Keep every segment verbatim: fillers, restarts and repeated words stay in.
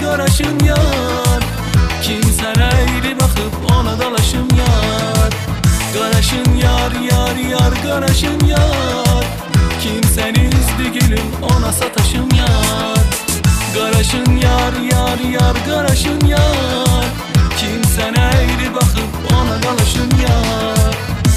qarasın yar. Kimsən əyri baxıb ona dalaşım yar. Qarasın yar, yar, yar, qarasın yar. Kimsən üzdü gülüm ona sataşım yar. Qarasın yar, yar, yar, qarasın yar. Kimsən əyri baxıb ona dalaşım yar.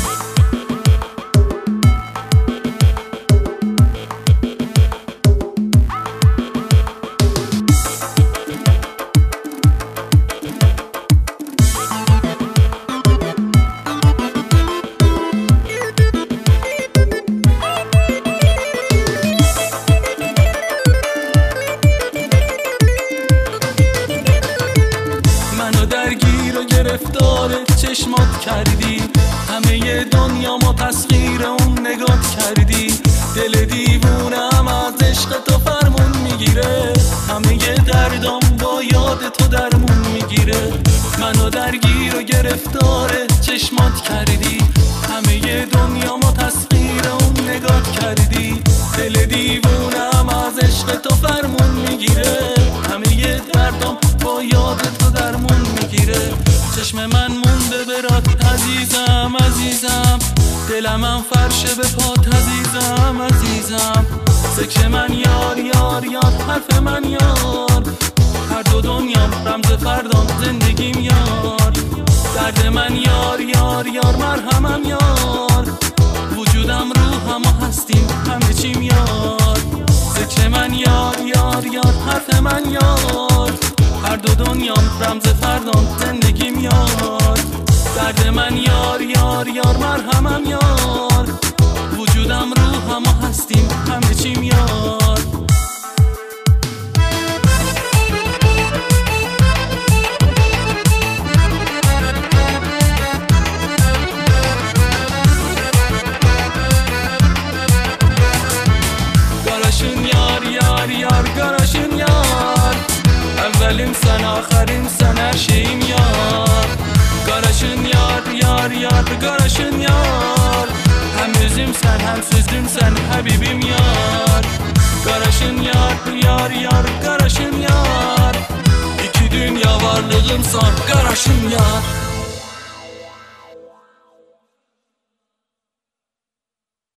گرفتار چشمات کردی، همه دنیا ما تسخیر اون نگات کردی. دل دیوونم از عشق تو فرمون میگیره، همه دردام با یاد تو درمون میگیره. منو درگیر و گرفتار چشمات کردی، همه دنیا ما تسخیر اون نگات کردی. دل دیوونم از عشق تو فرمون میگیره، همه دردام با یاد تو درمون میگیره. چشم من مونده برات عزیزم عزیزم، دلمم فرشه به پات عزیزم عزیزم. ذکر من یار یار یار، حرف من یار. هر دو دنیام رمز فردام زندگیم یار. درد من یار یار یار، مرهمم یار. وجودم روحم و هستیم همه چیم یار. ذکر من یار یار یار، حرف من یار. هر دو دنیام رمز فردام زندگیم یار. درد من یار یار یار، مرهمم یار. وجودم روحم و هستیم همه چیم یار. قراشون یار یار یار، قراشون یار. اولین سن آخرین سن her şeyim yar. Qarasın yar yar yar، qarasın yar. Hem üzüm sen hem sözüm sen Habibim yar. Qarasın yar yar yar, qarasın yar. İki dünya varlığım son, qarasın yar.